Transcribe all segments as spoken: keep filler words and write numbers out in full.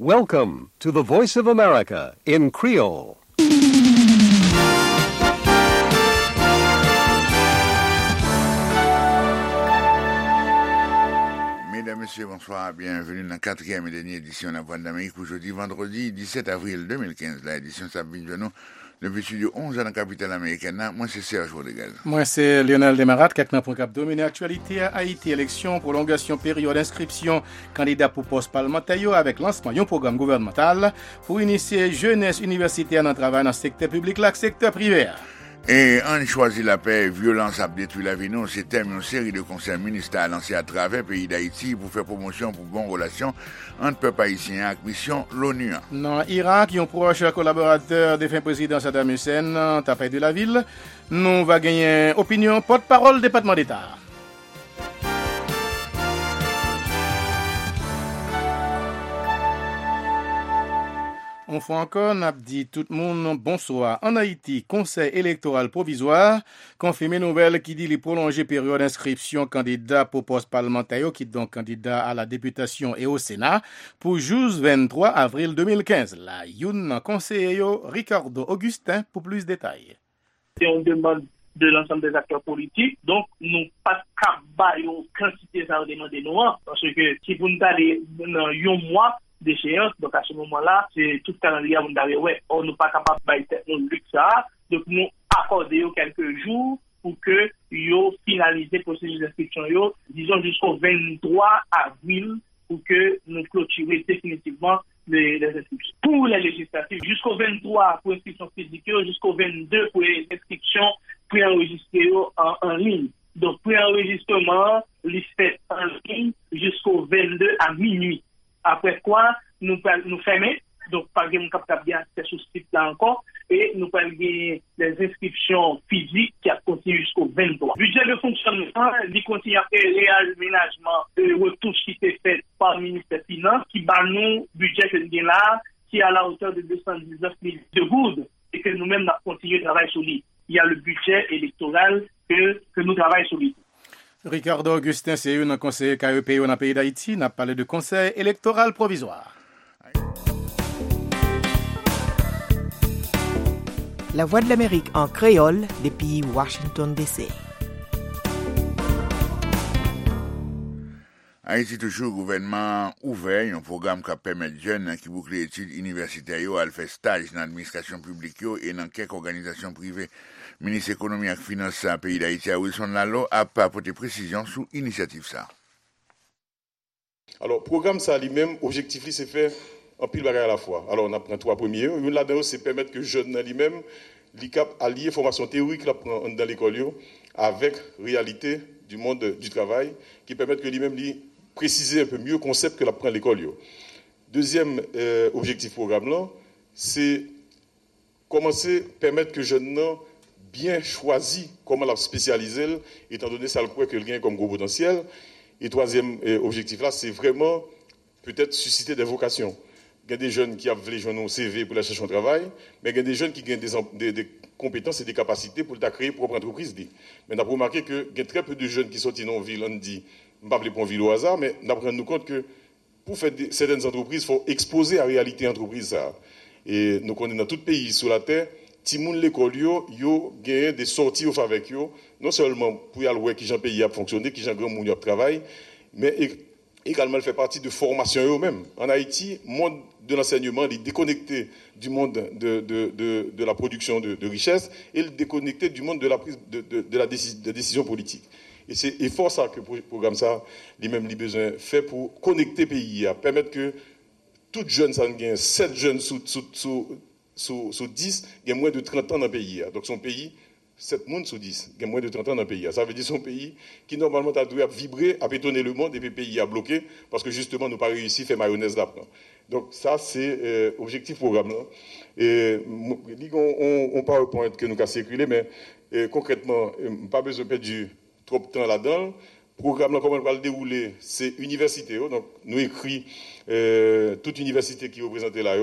Welcome to the Voice of America in Creole. Mesdames, Messieurs, bonsoir, bienvenue dans la quatrième et dernière édition de la Voix de l'Amérique. Aujourd'hui, vendredi dix-sept avril deux mille quinze, la édition s'appelle de nous depuis le studio onze dans la capitale américaine. Moi, c'est Serge Rodriguez. Moi, c'est Lionel Desmarat, quelqu'un pour cap dominer actualité à Haïti, élection, prolongation, période d'inscription, candidat pour poste parlementaire avec lancement d'un programme gouvernemental pour initier jeunesse universitaire dans le travail dans le secteur public, là, secteur privé. Et on choisit la paix, violence a détruit la vie, non, c'est thème une série de conseils ministériels lancés à travers le pays d'Haïti pour faire promotion pour bonnes relations entre peuple haïtien et mission l'ONU. Dans l'Irak, qui est un proche collaborateur des fins président Saddam Hussein, tapé de la ville, nous va gagner opinion porte-parole département d'État. On fait encore, n'a dit tout le monde bonsoir. En Haïti, conseil électoral provisoire confirme nouvelle qui dit les prolonger période d'inscription candidat pour poste parlementaire qui est donc candidat à la députation et au Sénat pour jeudi vingt-trois avril deux mille quinze. La Youn conseiller Ricardo Augustin pour plus de détails. C'est une demande de l'ensemble des acteurs politiques. Donc, nous pas capable de quantité ça demander nous parce que si vous nous allez dans un mois d'échéance, donc à ce moment-là, c'est tout calendrier vous n'avez ouais, on n'est pas capable de nous ça, donc nous accorder quelques jours pour que yo finaliser le processus d'inscription yo, disons jusqu'au vingt-trois avril pour que nous clôturer définitivement les, les inscriptions. Pour les législatives, jusqu'au vingt-trois pour inscription physique, jusqu'au vingt-deux pour les inscriptions préenregistrées en, en ligne. Donc préenregistrement, les fait en ligne jusqu'au vingt-deux à minuit. Après quoi, nous nous fermer, donc par exemple, capable bien accès sur ce site-là encore, et nous allons gagner les inscriptions physiques qui a continué jusqu'au vingt-trois. Budget de fonctionnement, il continue à faire réaménagement de retouches qui étaient faites par le ministère des Finances, qui bat nous, budget que nous là, qui est à la hauteur de deux cent dix-neuf mille de gouttes, et que nous-mêmes, nous continuons de travailler sur lui. Il y a le budget électoral que, que nous travaillons sur lui. Ricardo Augustin, c'est un conseiller K E P O dans le pays d'Haïti, n'a parlé de conseil électoral provisoire. La Voix de l'Amérique en créole depuis Washington D C. Haïti toujours gouvernement ouvert, un programme qui permet aux jeunes qui bouclent les études universitaires à faire stage dans l'administration publique et dans quelques organisations privées. Ministre économie et finance à pays d'Haïti, Wilson Lalo, a pas apporté précision sur l'initiative ça. Alors, programme ça lui-même, objectif c'est faire un pile bagage à la fois. Alors, on apprend trois premiers. Une là-dedans, c'est permettre que jeunes lui-même, li cap allier formation théorique là dans l'école avec réalité du monde du travail, qui permettent que lui-même lui préciser un peu mieux le concept que l'apprend l'école. Deuxième euh, objectif programme là, c'est commencer à permettre que jeunes bien choisi comment la spécialiser, étant donné ça le croit que le gain comme gros potentiel. Et troisième euh, objectif là, c'est vraiment peut-être susciter des vocations. Il y a des jeunes qui ont voulu joindre un C V pour la chercher un travail, mais il y a des jeunes qui ont des, des, des compétences et des capacités pour créer propre entreprise. Mais on a remarqué qu'il y a très peu de jeunes qui sont dans une ville, on dit, on ne va pas prendre ville au hasard, mais on a rendu compte que pour faire des, certaines entreprises, il faut exposer à la réalité entreprise ça. Et nous connaissons dans tout pays sur la terre, ti moun l'école yo yo gagne des sorties au avec yo non seulement pour y aller voir qui gens pays a fonctionner qui gens grand moun a travail mais également fait partie de formation eux mêmes en Haïti monde de l'enseignement est déconnecté du monde de de de de la production de, de richesse et déconnecté du monde de la prise de de, de la décision de décision politique et c'est effort ça que le programme ça lui-même lui besoin fait pour connecter pays à permettre que toute jeune ça gagne sept jeunes sous sous sous Sur, sur dix, il y a moins de trente ans dans le pays. Donc son pays, sept personnes sur dix, il y a moins de trente ans dans le pays. Ça veut dire son pays qui normalement a dû vibrer, a bétonner le monde et puis le pays a bloqué parce que justement nous n'avons pas réussi à faire mayonnaise là. Donc ça c'est euh, objectif programme. Là. Et, on, on, on PowerPoint que nous avons circulé, mais euh, concrètement, euh, pas besoin de perdre trop de temps là-dedans. Le programme, là, comment on va le dérouler, c'est université. Donc nous écrit euh, toute université qui est représentée là.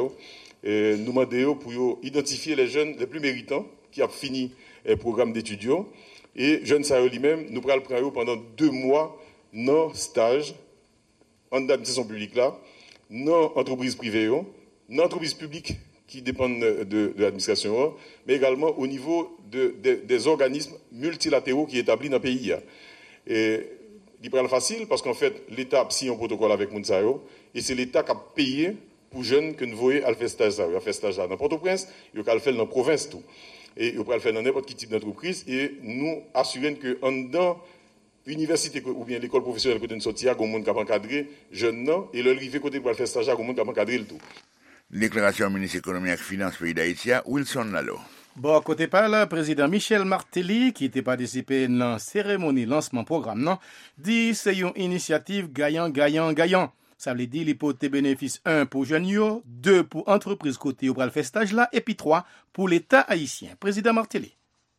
Et nous demandons pour identifier les jeunes les plus méritants qui ont fini le programme d'étudiants. Et jeunes ça lui-même, nous prenons le prendre pendant deux mois dans stage en administration publique là, non entreprises privées, non entreprises publiques qui dépendent de, de l'administration, mais également au niveau de, de, des organismes multilatéraux qui sont établis dans le pays. Et il prend facile parce qu'en fait, l'État a signé un protocole avec Mounsayo et c'est l'État qui a payé pour jeunes que nous voyons à faire stage à faire stage dans Port-au-Prince, il va le faire dans la province tout. Et il va le faire dans n'importe quel type d'entreprise et nous assurons que en dedans université ou bien l'école professionnelle côté de sortir, il y a monde qui a encadré jeunes et le rivé côté pour faire stage, il y a monde qui a encadré le tout. Déclaration ministre économique et finance pays d'Haïti, Wilson Lalo. Bon, côté par là, président Michel Martelly, qui était participé dans la cérémonie lancement programme, non, dit c'est une initiative gagnant, gagnant, gagnant. Ça veut dire l'hypothèse bénéfice un pour jeunes, deux pour entreprise côté au le stage là, et puis trois pour l'État haïtien. Président Martelly.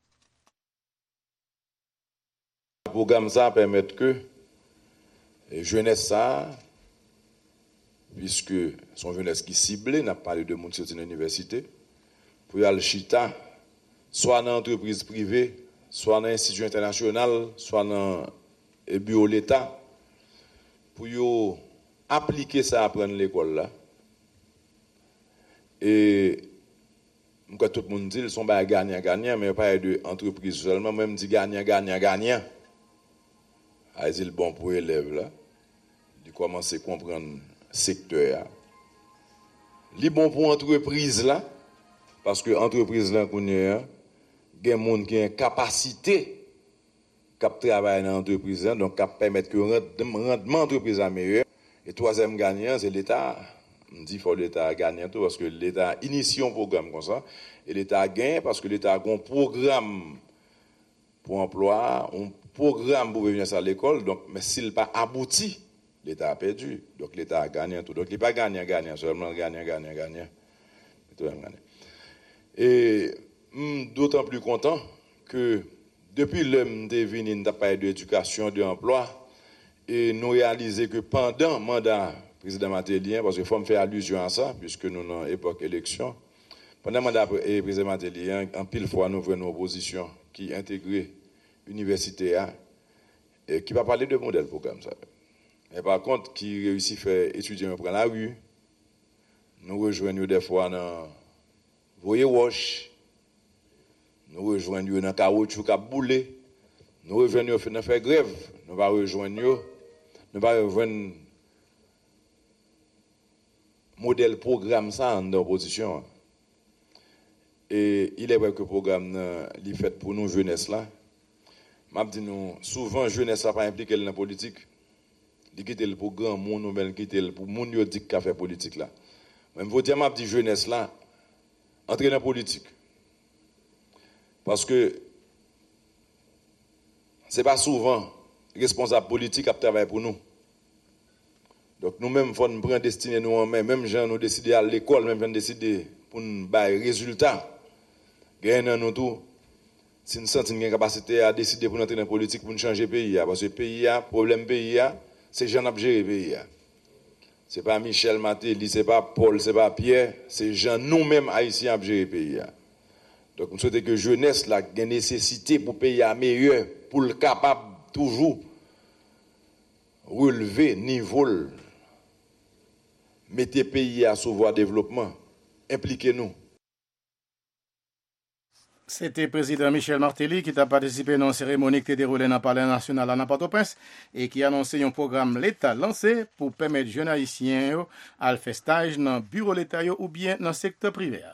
Le programme ça permet que jeunesse ça, puisque son jeunesse qui ciblée, n'a pas parlé de monde sorti de l'université, pour y aller chita, soit dans l'entreprise privée, soit dans l'institut international, soit dans le bureau de l'État, pour y appliquer ça à prendre l'école là. Et comme tout le monde dit, ils sont pas gagnants-gagnants, mais pas de entreprise seulement, même dit gagnant-gagnant-gagnant. C'est le bon pour élève là. Il commence à comprendre le secteur. Il est bon pour l'entreprise là, parce que l'entreprise là, il y a des gens qui ont une capacité de travailler dans l'entreprise là, donc qui permettent que le rendement de l'entreprise soit meilleur. Et troisième gagnant, c'est l'État. On dit qu'il faut l'État gagner tout, parce que l'État initie un programme comme ça, et l'État gagne parce que l'État a un programme pour emploi, un programme pour venir à l'école, donc, mais s'il n'a pas abouti, l'État a perdu. Donc l'État a gagné tout. Donc il n'est pas gagnant, gagnant, seulement gagnant, gagnant, gagnant. Et d'autant plus content que depuis l'homme devenu n'a pas d'éducation, d'éducation, et nous réalisons que pendant le mandat du président Martelly, parce qu'il faut me faire allusion à ça, puisque nous sommes dans l'époque élection, pendant le mandat du président Martelly, en pile fois, nous avons une opposition qui intègre l'université et qui va parler de modèle programme. Ça. Mais par contre, qui réussit à faire étudier dans la rue, nous rejoignons des fois dans Voyer Wash, nous rejoignons dans Caoutchouc à Boulé, nous rejoignons dans faire grève, nous allons rejoindre, nous allons rejoindre modèle programme ça en opposition. Et il est vrai que le programme est fait pour nous, jeunesse là. Je dis nous, souvent, jeunesse n'a pas impliqué dans la politique. Il quitte le programme, mon nouvelle quitte le pour mon yo dit qu'a fait politique là. Même vous dire m'a dit jeunesse là entrer dans la politique. Parce que c'est pas souvent responsable politique à travailler pour nous. Donc nous-mêmes faut nous prendre destinée nous en main, même gens nous décider à l'école, même gens décider pour nous bailler résultat. Gagner nous tout. Si nous sentons une capacité à décider pour entrer dans la politique pour nous changer le pays parce que le pays a problème pays a c'est Jean qui gère le pays. Ce n'est pas Michel Martelly, ce n'est pas Paul, ce n'est pas Pierre, c'est Jean nous-mêmes haïtiens qui gèrent le pays. Donc, nous souhaitons que la jeunesse ait une nécessité pour le pays à meilleur, pour le capable toujours relever niveau, mettre le pays à sauver le développement, impliquez-nous. C'était le président Michel Martelly qui a participé dans une cérémonie qui a déroulée dans le Palais national à Port-au-Prince et qui a annoncé un programme l'État lancé pour permettre aux jeunes haïtiens à faire stage dans le bureau de l'État ou bien dans le secteur privé.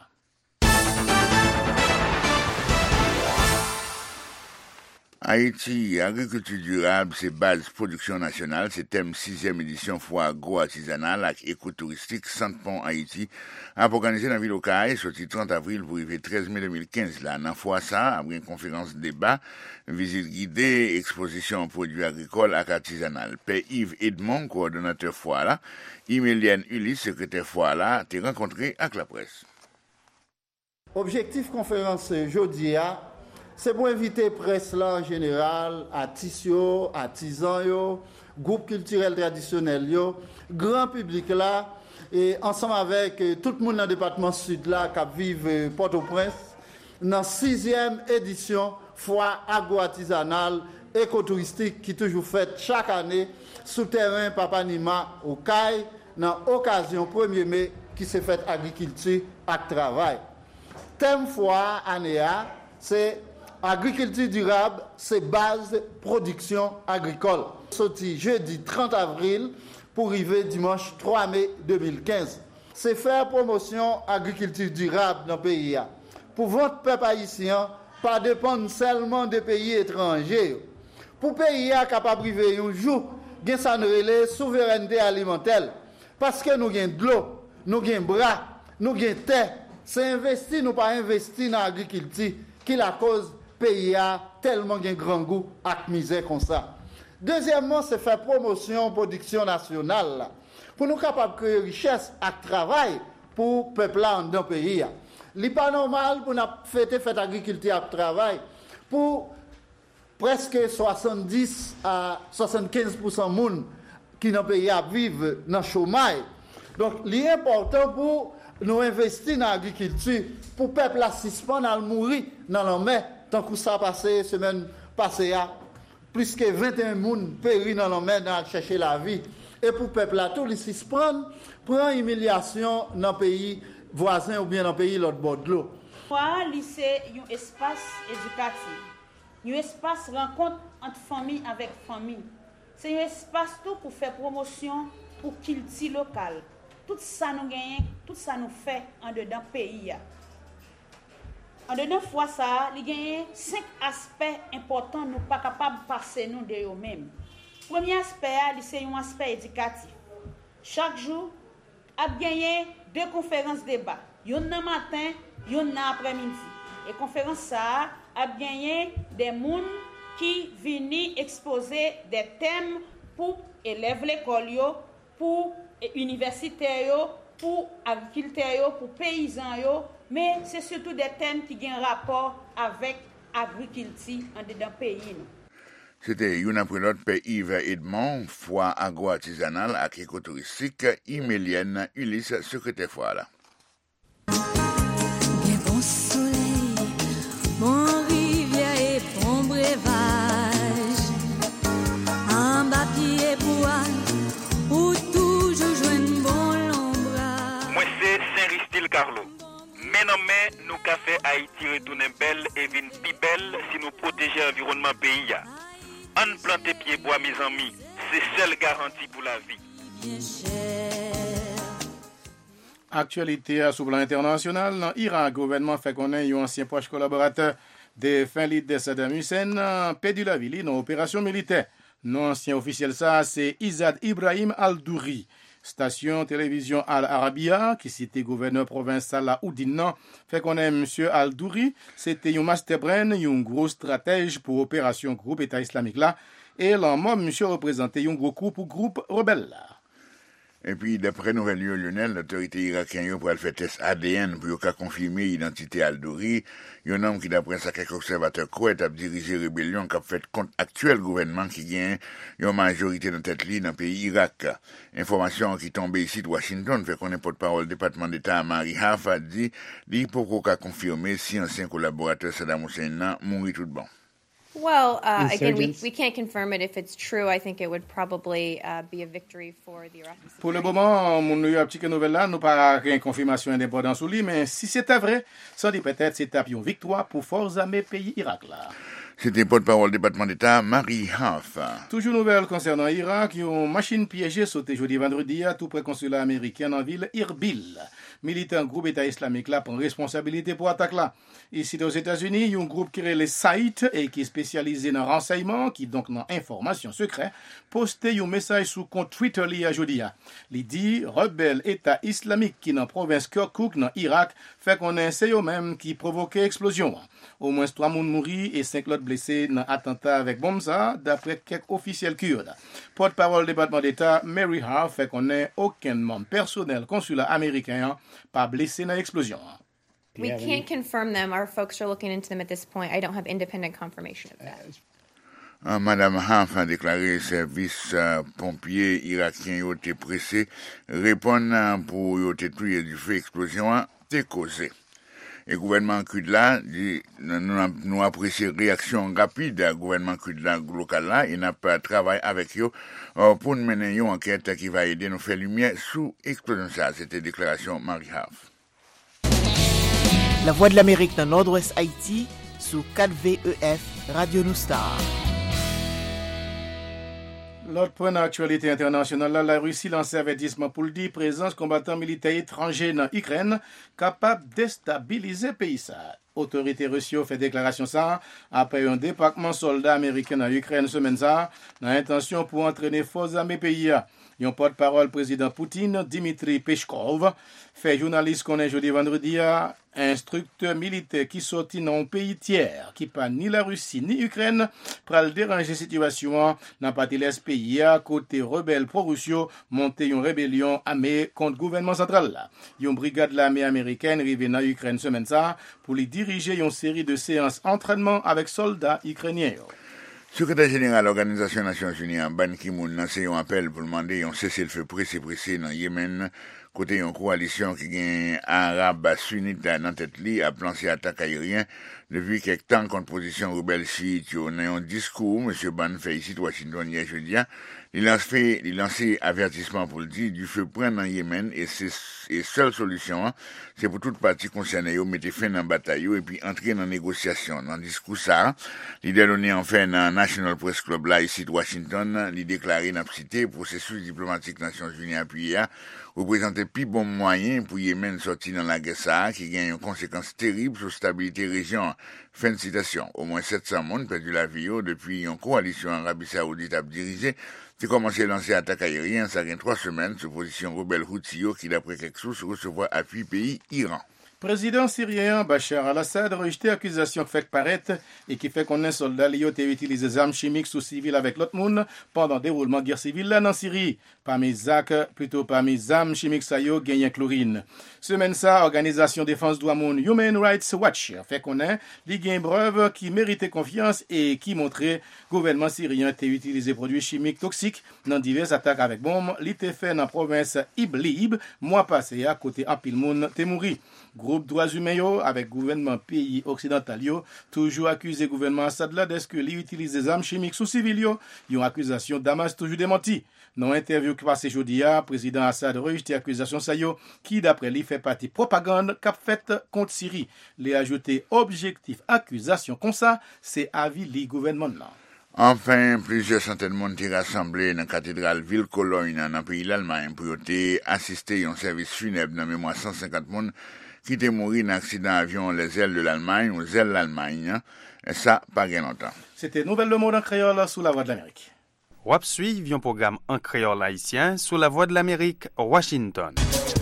Haïti, agriculture durable, c'est base production nationale, c'est thème sixième édition foire agro-artisanale avec éco-touristique Centre-Pont Haïti, a organisé dans la ville au Caraï, sorti trente avril pour arriver treize mai deux mille quinze là. Dans foire ça, après une conférence débat, visite guidée, exposition en produits agricoles et artisanales. Père Yves Edmond, coordonnateur foire là, Imélienne Ulysse, secrétaire foire là, t'es rencontré avec la presse. Objectif conférence jeudi a c'est pour inviter la presse là en général, artistes, artisans, groupes culturels traditionnels, grand public là, et ensemble avec tout le monde dans le département sud là qui vit Port-au-Prince, dans la sixième édition foire agro-artisanale écotouristique qui est toujours faite chaque année sous terrain Papa Nima au Caille dans l'occasion premier mai qui s'est fait agriculture et travail. Thème fois année c'est agriculture durable, c'est base production agricole. Sorti jeudi trente avril pour arriver dimanche trois mai deux mille quinze. C'est faire promotion agriculture durable dans le pays. Pour votre peuple haïtien, pas dépendre seulement des pays étrangers. Pour le pays capable de vivre un jour, il y a une souveraineté alimentaire. Parce que nous avons de l'eau, nous avons bras, nous avons terre. C'est investir, nous pas investir dans l'agriculture qui la cause pays a tellement un grand goût à misère comme ça. Deuxièmement, c'est faire promotion production nationale pour nous capables de créer richesse et travail pour le peuple dans le pays. Ce n'est pas normal pour nous fêter cette agriculture et travail pour presque soixante-dix à soixante-quinze pour cent de gens qui dans le pays vivent dans le chômage. Donc, c'est important pour nous investir dans l'agriculture pour que le peuple suspende à mourir dans la mer. Tant que ça a passé, semaine passée, plus que vingt et un personnes péri dans la mer dans chercher la vie. Et pour le peuple là, tout les suspendre, prend humiliation dans le pays voisin ou bien dans le pays l'autre bord de l'eau. Moi, lycée, un espace éducatif, un espace rencontre entre famille avec famille. C'est un espace tout pour faire promotion pour culture locale. Tout ça nous gagne, tout ça nous fait en dedans pays. En dedans fois ça, il y a cinq aspects importants nous pas capable de passer nous de eux-mêmes. Premier aspect, c'est un aspect éducatif. Chaque jour, a gagné deux conférences débat. Une le matin, une l'après-midi. Et conférence ça a gagné des gens qui viennent exposer des thèmes pour élèves l'école, pour universitaires, pour agriculteurs, pour paysans, mais c'est surtout des thèmes qui ont un rapport avec l'agriculture dans le pays. C'était une après l'autre pays vers Edmond, foire agro-artisanale à écotouristique, Imélienne Ulysse, secrétaire foire là. Bon soleil, bon rivière et bon breuvage, un papier bois, où toujours joue bon l'ombrage. Moi c'est Saint-Ristil Carlo. Mais non mais nous café Haïti retourne belle et vin plus belle si nous protéger l'environnement pays. On plante pieds bois mes amis, c'est seule garantie pour la vie. Actualité sur le plan international, dans l'Iran, le gouvernement fait connaître un ancien proche collaborateur de fin leader de Saddam Hussein, perdu la vie dans l'opération militaire. L'ancien officiel ça, c'est Izad Ibrahim Al-Douri. Station télévision Al Arabiya, qui c'était gouverneur provincial la Oudine, fait qu'on aime M. Al-Douri, c'était un master brain, un gros stratège pour opération groupe État islamique là, et là, moi, monsieur représentait un gros coup pour groupe rebelle là. Et puis, d'après Nouvelle Lionel, l'autorité irakienne pour faire test A D N pour confirmer l'identité Al-Douri, il y a un homme qui, d'après ça, quelques observateurs croient, a dirigé rébellion qui a fait contre l'actuel gouvernement qui gagne une majorité dans tête ligne dans le pays Irak. Information qui tombe ici de Washington, fait qu'on est porte-parole du département d'État Mary Harf a dit, dit pour qu'on confirmer si ancien collaborateur Saddam Hussein n'a mouru tout bon. Well, uh, again, we, we can't confirm it. If it's true, I think it would probably uh, be a victory for the Iraqis. Pour le moment, mon eu petite nouvelle là, nous pas rien confirmation indépendante sur lui, mais si c'était vrai, ça dit peut-être c'est une victoire pour forces armées pays Irak là. C'était porte-parole du département d'État, Mary Harf. Toujours nouvelle concernant Irak, une machine piégée sautée jeudi vendredi à tout près consulat américain en ville Irbil. Militant groupe État islamique là prend responsabilité pour attaque là. Ici aux États-Unis, il y a un groupe qui est le S A I T et qui est spécialisé dans renseignement, qui donc dans information secrète, posté un message sous compte Twitter li à jeudi. Il dit rebelle État islamique qui dans province Kirkuk dans Irak fait qu'on ait c'est eux même qui provoqué explosion. Au moins trois personnes mourir et cinq autres blessés dans attentat avec bombe ça d'après quelques officiels kurdes. Porte-parole du département d'État Mary Harf fait qu'on ait aucun membre personnel consulat américain pas blessé dans l'explosion. We can't confirm them. Our folks are looking into them at this point. I don't have independent confirmation of that. Uh, Madame Harf a déclaré service uh, pompiers irakiens ont été pressés répondre pour ont été tués du feu explosion a été causé. Et le gouvernement Kudla, nous, nous apprécions réaction rapide du gouvernement Kudla local là et n'a pas travaillé avec eux pour mener une enquête qui va aider nous faire lumière sous explosion ça. C'était déclaration Marie Half. La Voix de l'Amérique dans Nord-Ouest Haïti sous quatre V E F Radio Noustar. L'autre point d'actualité internationale, la Russie lance un avertissement pour le dire présence combattants militaires étrangers dans l'Ukraine capable de déstabiliser le pays. Autorité russe fait déclaration ça après un débarquement soldat américain en Ukraine semaine ça, dans l'intention pour entraîner forces armées pays. Un porte-parole président Poutine, Dmitry Peskov, fait journaliste qu'on est jeudi vendredi, instructeur militaire qui sortit dans un pays tiers, qui pas ni la Russie ni l'Ukraine, pour le déranger situation dans partie l'est pays, à côté rebelles pro-russio, monter une rébellion armée contre le gouvernement central. Une brigade de l'armée américaine arrivée dans l'Ukraine semaine ça, pour lui diriger une série de séances d'entraînement avec soldats ukrainiens. Secrétaire général de l'Organisation des Nations Unies, Ban Ki-moon, lancé un appel pour demander un cessez-le-feu pressé-pressé dans Yémen, côté une coalition qui gagne arabe sunnite dans tête li a lancé attaque aérienne depuis quelques temps contre position rebelle chiite. Dans un discours, M. Ban fait ici de Washington hier jeudi, il lance fait, il lancé avertissement pour le dire du feu prendre dans Yémen et c'est et seule solution, c'est pour toute partie concernée de mettre fin dans la bataille et puis entrer dans la négociation. Dans le discours ça, il a donné enfin dans National Press Club là ici de Washington, il déclaré dans cité processus diplomatique Nations Unies appuyé représentait plus bon moyen pour Yémen sortir dans la guerre ça qui gagne une conséquence terrible sur la stabilité région. Fin de citation. Au moins sept cents personnes perdu la vie depuis une coalition Arabie Saoudite a dirigé qui commencé à lancer attaque aérienne, ça gagne trois semaines sur position rebelle Houthi qui d'après quelques sources recevoir appui pays Iran. Président syrien Bachar al-Assad a rejeté l'accusation faite paraître et qui fait qu'on est soldat lié a utilisé des armes chimiques sous civil avec l'autre monde pendant le déroulement de guerre civile là dans Syrie. Parmi Zak, plutôt parmi les armes chimiques ça yo gagne chlorine. Semaine ça, organisation défense droits monde Human Rights Watch fait qu'on est li gagne preuve qui méritait confiance et qui montrait gouvernement syrien a utilisé produits chimiques toxiques dans diverses attaques avec bombes, li te fait dans province Idlib mois passé à côté en pile monde te mouri. Groupe droits humains yo, avec gouvernement pays occidental yo, toujours accusé gouvernement Assad là d'est-ce que li utilise des armes chimiques sous civil yo, yon accusation Damas toujours démenti. Dans interview qui passé jeudi a, président Assad rejeté accusation sa yo qui d'après lui fait partie propagande qu'a faite contre Syrie. Les ajouté objectif accusation comme ça, c'est avis li gouvernement là. Enfin, plusieurs centaines de monde sont rassemblés dans la cathédrale Ville-Cologne dans le pays d'Allemagne pour assister à un service funèbre dans la mémoire cent cinquante personnes qui étaient morts dans un accident d'avion les ailes de l'Allemagne ou les ailes de l'Allemagne. Et ça, pas bien longtemps. C'était Nouvelle Le Monde en créole sous la Voix de l'Amérique. Wap suivi un programme en créole haïtien sous la Voix de l'Amérique, Washington.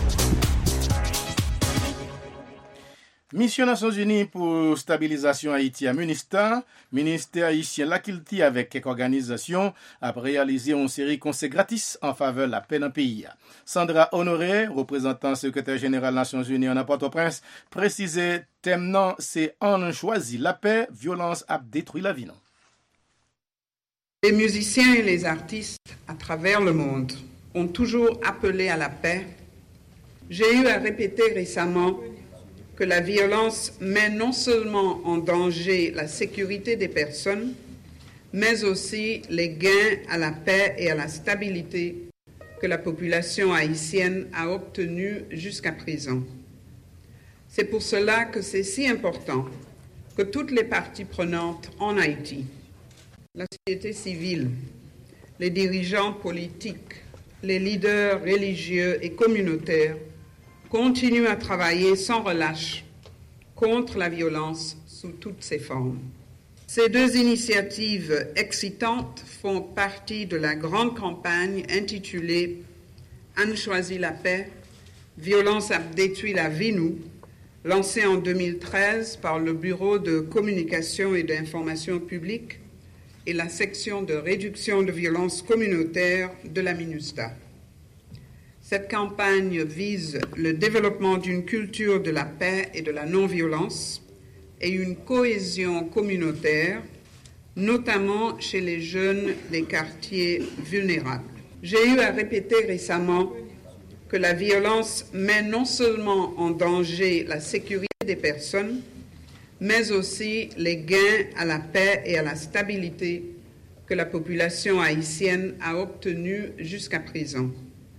Mission Nations Unies pour stabilisation Haïti à MINUSTAH, ministère haïtien Lakilti avec quelques organisations a réalisé une série conseils gratis en faveur de la paix dans le pays. Sandra Honoré, représentant secrétaire général des Nations Unies en Port-au-Prince, précisait thème non, c'est on choisit la paix, violence a détruit la vie non. Les musiciens et les artistes à travers le monde ont toujours appelé à la paix. J'ai eu à répéter récemment que la violence met non seulement en danger la sécurité des personnes, mais aussi les gains à la paix et à la stabilité que la population haïtienne a obtenus jusqu'à présent. C'est pour cela que c'est si important que toutes les parties prenantes en Haïti, la société civile, les dirigeants politiques, les leaders religieux et communautaires continue à travailler sans relâche contre la violence sous toutes ses formes. Ces deux initiatives excitantes font partie de la grande campagne intitulée « Anne choisit la paix, violence a détruit la vie nous », lancée en deux mille treize par le Bureau de communication et d'information publique et la section de réduction de violences communautaires de la MINUSTAH. Cette campagne vise le développement d'une culture de la paix et de la non-violence et une cohésion communautaire, notamment chez les jeunes des quartiers vulnérables. J'ai eu à répéter récemment que la violence met non seulement en danger la sécurité des personnes, mais aussi les gains à la paix et à la stabilité que la population haïtienne a obtenus jusqu'à présent.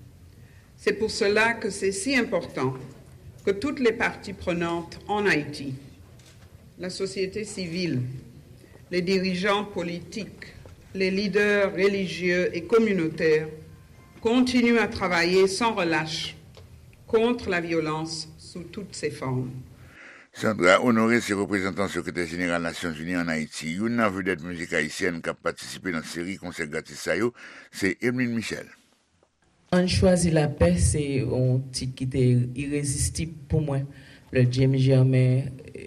C'est pour cela que c'est si important que toutes les parties prenantes en Haïti, la société civile, les dirigeants politiques, les leaders religieux et communautaires continuent à travailler sans relâche contre la violence sous toutes ses formes. Sandra Honoré, c'est représentant secrétaire général des Nations Unies en Haïti. Une vedette musique haïtienne qui a participé dans la série concert gratis, c'est Emeline Michel. On choisit la paix, c'est un titre qui était irrésistible pour moi. Le James Germain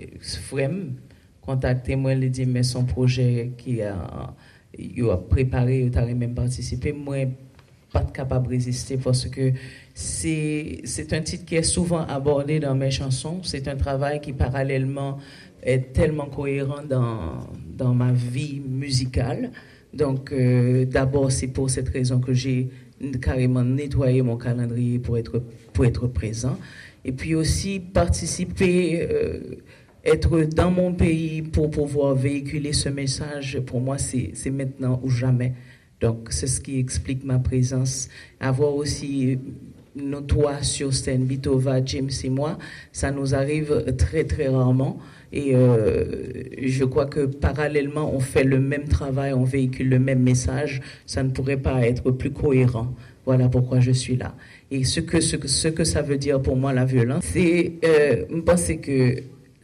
Frem contacté moi, il dit mais son projet qui a, il a préparé, il a même participé, moi pas capable de résister parce que c'est c'est un titre qui est souvent abordé dans mes chansons. C'est un travail qui parallèlement est tellement cohérent dans dans ma vie musicale. Donc euh, d'abord c'est pour cette raison que j'ai carrément nettoyé mon calendrier pour être pour être présent et puis aussi participer euh, être dans mon pays pour pouvoir véhiculer ce message. Pour moi c'est c'est maintenant ou jamais. Donc c'est ce qui explique ma présence. Avoir aussi nos trois sur scène, Bitova, James et moi, ça nous arrive très très rarement. Et euh, je crois que parallèlement, on fait le même travail, on véhicule le même message. Ça ne pourrait pas être plus cohérent. Voilà pourquoi je suis là. Et ce que, ce que, ce que ça veut dire pour moi, la violence, c'est, euh, je pense que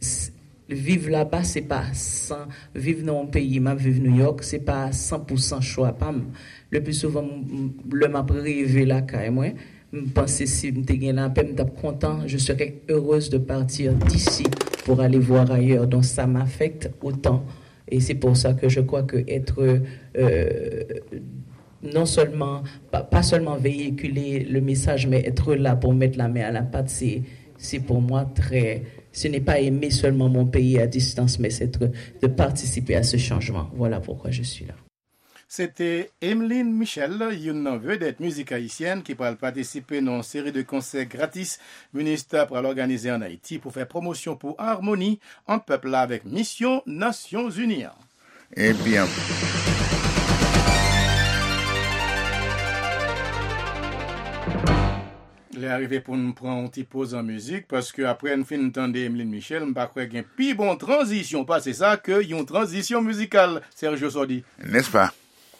vivre là-bas, c'est pas sans, vivre dans un pays, ma vivre New York, c'est pas cent pour cent choix. Le plus souvent, le m'a rêvé là, quand moi. Je pense que si je suis là, je suis content, je serais heureuse de partir d'ici pour aller voir ailleurs. Donc ça m'affecte autant. Et c'est pour ça que je crois que être euh, non seulement, pas, pas seulement véhiculer le message, mais être là pour mettre la main à la pâte, c'est, c'est pour moi très... Ce n'est pas aimer seulement mon pays à distance, mais c'est de participer à ce changement. Voilà pourquoi je suis là. C'était Emeline Michel, une vedette musique haïtienne qui va participer dans une série de concerts gratis ministre pour l'organiser en Haïti pour faire promotion pour harmonie en peuple avec Mission Nations Unies. Eh bien. Il est arrivé pour nous prendre une petite pause en musique parce que après une fin d'entendre Emeline Michel, je crois qu'il y a une plus bonne transition, pas c'est ça que y a une transition musicale, Sergio Sordi. N'est-ce pas?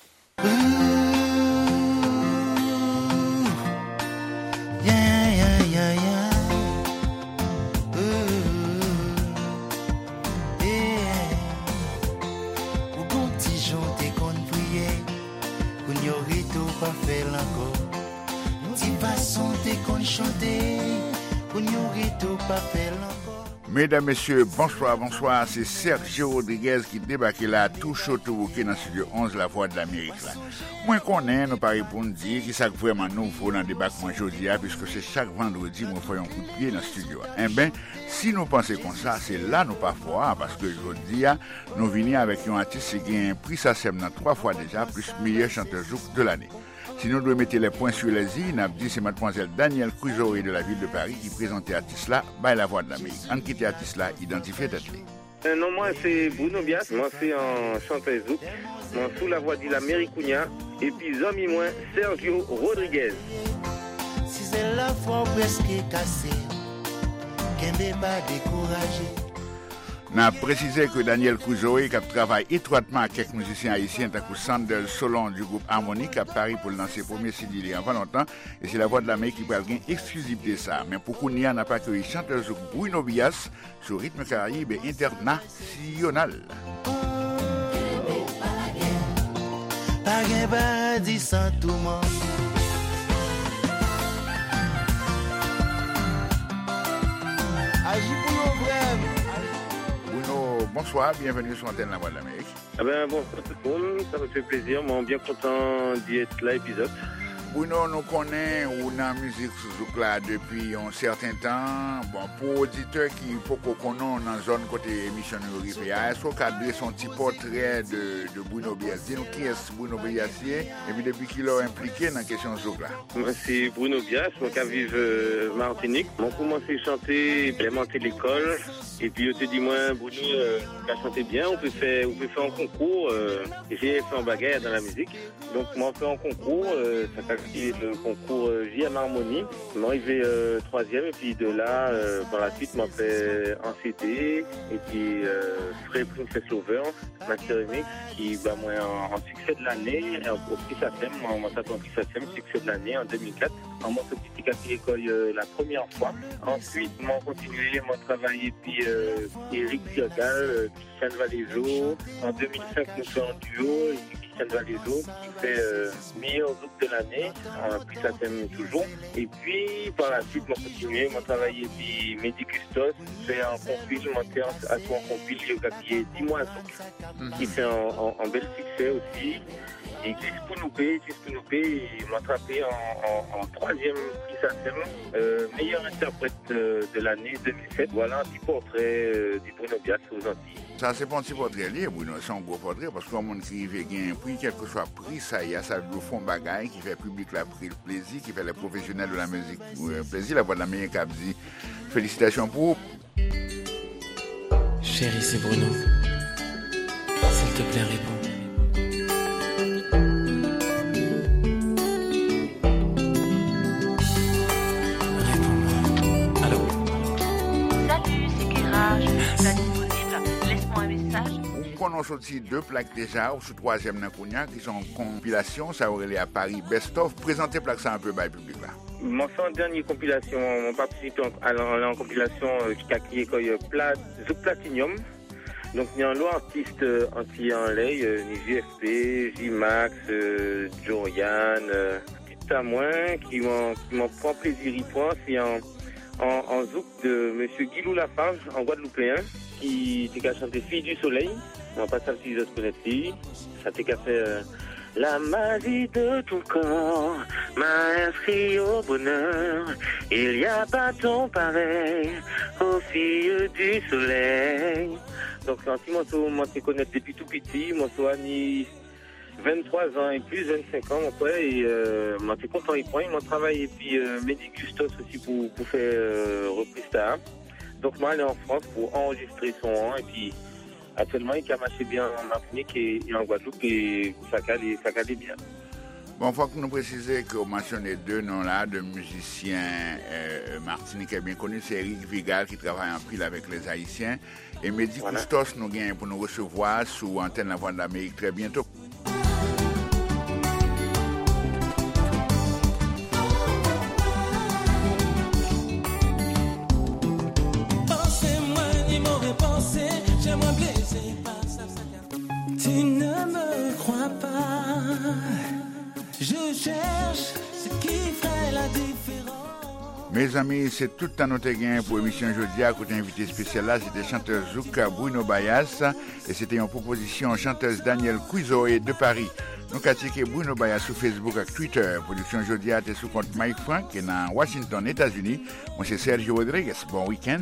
Mesdames, Messieurs, bonsoir, bonsoir, c'est Sergio Rodriguez qui débarque là, tout chaud, tout bouquet dans le studio onze, La Voix de l'Amérique. Là. Moi, qu'on est, nous parlons pour nous dire que c'est vraiment nouveau dans le débarquement aujourd'hui, puisque c'est chaque vendredi, nous faisons un coup de pied dans le studio. Eh bien, si nous pensons comme ça, c'est là nous pas fort, parce que aujourd'hui, nous venons avec un artiste qui a pris sa scène trois fois déjà, plus meilleur chanteur zouk de l'année. Si nous devons mettre les points sur les i, nous avons dit c'est mademoiselle Danielle Crusoe de la ville de Paris qui présentait l'artiste là, by La Voix de l'Amérique. En qui était artiste là, identifié tête. Euh, non, moi c'est Bruno Bias, moi c'est un chanteur zouk, moi sous la voix de l'Amérique, et puis amis moi Sergio Rodriguez. Si c'est la foi presque cassée, qu'elle n'est pas découragée. N'a précisé que Daniel Crusoe qui travaille étroitement avec quelques musiciens haïtiens tels que Sandel Solon du groupe Harmonique à Paris pour lancer le premier C D avant longtemps et c'est La Voix de l'Amérique qui va gagner exclusivité ça. Mais pour qu'on y a n'a pas que les chanteurs Bruno Bias sur rythme caraïbe et international. Bonsoir, bienvenue sur l'antenne La Voix de l'Amérique. Ah ben, bonsoir tout le monde, ça me fait plaisir, moi bien content d'y être là, épisode. Bruno, nous connaissons ou dans la musique sous là depuis un certain temps. Bon, pour auditeurs qui faut qu'on connaisse dans la zone côté émission Euripéa, est-ce qu'on a dressé un petit portrait de, de Bruno Biassier? Qui est Bruno Biassier? Et puis depuis qu'il est impliqué dans la question de là? C'est Bruno Bias, moi qui vive euh, Martinique. J'ai commencé à chanter, j'ai monté l'école. Et puis, je te dis, moi, Bruno, euh, qui a chanté bien, on peut faire, on peut faire un concours. Euh, j'ai fait un bagarre dans la musique. Donc, moi, on fait un concours. Euh, ça fait le concours euh, J M Harmonie. Je suis arrivé euh, troisième. Et puis, de là, euh, par la suite, m'a fait un C D. Et puis, euh, Free Princess Lover, Master Remix, qui, bah, moi, en, en succès de l'année. Et au prix Satem, moi, on m'a fait un prix Satem, succès de l'année en deux mille quatre. En mon petit café école euh, la première fois. Ensuite, moi, continué, moi, travaillé, puis euh, Eric Sirgal, euh, Christian Valaiso. En deux mille cinq, nous sommes en duo, et puis Christian Valaiso, qui fait euh, meilleur zouk de l'année, euh, puis ça t'aime toujours. Et puis, par la suite, moi, continué, moi, travaillé, puis Mehdi Custos, fait un compil, moi, à son compil, qui est dix mois zouk, mm-hmm. qui fait un, un, un bel succès aussi. Et Chris Pounoupé, Chris Pounoupé, il m'a attrapé en, en, en troisième prix Satem, euh, meilleur interprète euh, de l'année deux mille sept. Voilà un petit portrait euh, du Bruno Bias aux Antilles. Ça, c'est pas un petit portrait lié, Bruno, c'est un gros portrait, parce que comme on qui veut gagner un prix, quel que soit le prix, ça y a, ça le fond bagaille, qui fait public la prix, le plaisir, qui fait les professionnels de la musique, le plaisir, la voix de la meilleure cap dit. Félicitations pour vous. Chérie, c'est Bruno. S'il te plaît, réponds. On a sorti deux plaques déjà, ou sous troisième dans Kounia, qui sont en compilation, ça aurait les à Paris Best of. Présentez plaque ça un peu par le public là. Mon en dernière compilation, on participe à la compilation qui a créé Zouk Platinum. Donc il y a un lot d'artistes anti-en-lay, J F P, J-Max, euh, Jorian, euh, petit à moi, qui m'en prend plaisir y prend, c'est en, en, en zouk de monsieur Guilou Lafarge, en Guadeloupéen, qui a chanté Fille du Soleil. On va pas savoir si je connais ici. Ça t'a fait euh, la magie de ton corps m'a inscrit au bonheur. Il n'y a pas ton pareil aux filles du soleil. Donc c'est un petit morceau, moi je connais depuis tout petit. Moi je suis vingt-trois ans et plus, vingt-cinq ans, moi, et euh, moi je suis content, il prend, il m'a travaillé. Et puis euh, Mehdi Custos aussi pour, pour faire euh, reprise ça. Donc moi, je suis en France pour enregistrer son an. Et puis actuellement, il a marché bien en Martinique et, et en Guadeloupe et ça calait, ça calait bien. Bon, il faut que nous précisions qu'on mentionne les deux noms-là de musiciens euh, martiniquais bien connus. C'est Eric Vigal qui travaille en pile avec les Haïtiens. Et Mehdi voilà. Custos nous gagne pour nous recevoir sous antenne La Voix de l'Amérique très bientôt. Tu ne me crois pas, je cherche ce qui ferait la différence. Mes amis, c'est tout à notre gain pour l'émission aujourd'hui. À côté invité spécial là, c'était chanteur zouk Bruno Bias et c'était une proposition chanteuse Daniel Cuizoé de Paris. Nous avons checké Bruno Bias sur Facebook et Twitter. Production aujourd'hui a été sous compte Mike Frank qui est dans Washington, États-Unis. Moi c'est Sergio Rodriguez. Bon week-end.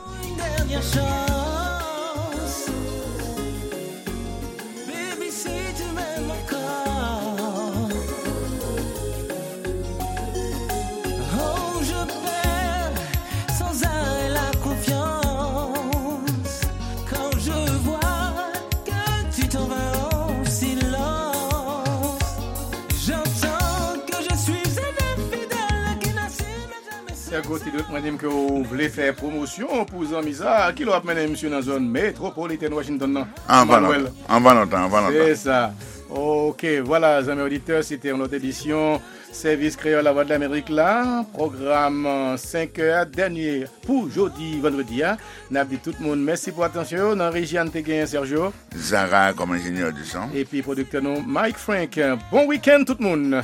Côté d'autres, moi, que vous voulez faire promotion pour les amis, ça, qui l'a mené monsieur dans la zone métropolitaine Washington. En Valentin, en Valentin, en Valentin. C'est ça. Ok, voilà, les amis auditeurs, c'était notre édition Service Créole La Voix de l'Amérique là, programme cinq heures, dernier pour jeudi, vendredi. N'a dit tout le monde, merci pour l'attention. Dans la région de Sergio. Zara comme ingénieur du son. Et puis producteur nous, Mike Frank. Bon week-end tout le monde.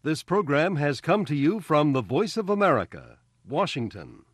This program has come to you from the Voice of America, Washington.